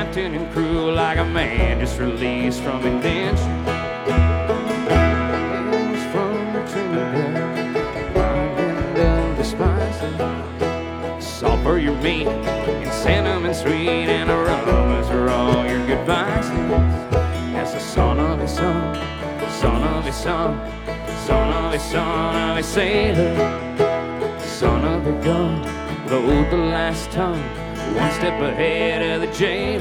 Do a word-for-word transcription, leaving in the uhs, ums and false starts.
captain and crew like a man just released from indenture. Hails from Trinidad, island of the spices. Salt for your meat, and cinnamon sweet, and aromas are all your good vices. As the son of a son, son of a son, son of a son of a sailor, son of a gun, load the last ton, one step ahead of the jailer.